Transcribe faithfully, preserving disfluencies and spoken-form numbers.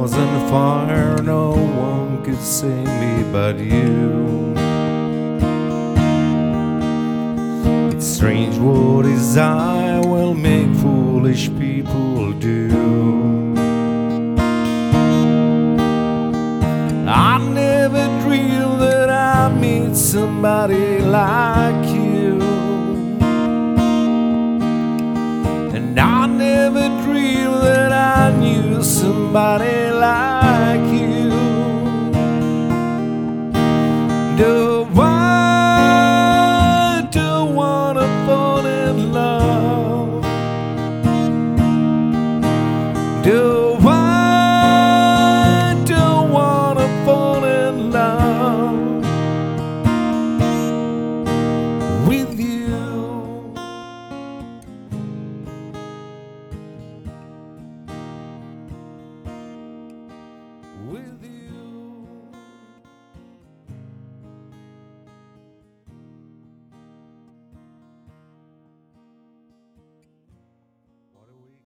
was on fire, no one could save me but you. It's strange what desire will make foolish people do. I never dreamed that I'd meet somebody like you, and I never dreamed that I knew somebody like you. No, I don't wanna fall in love. Do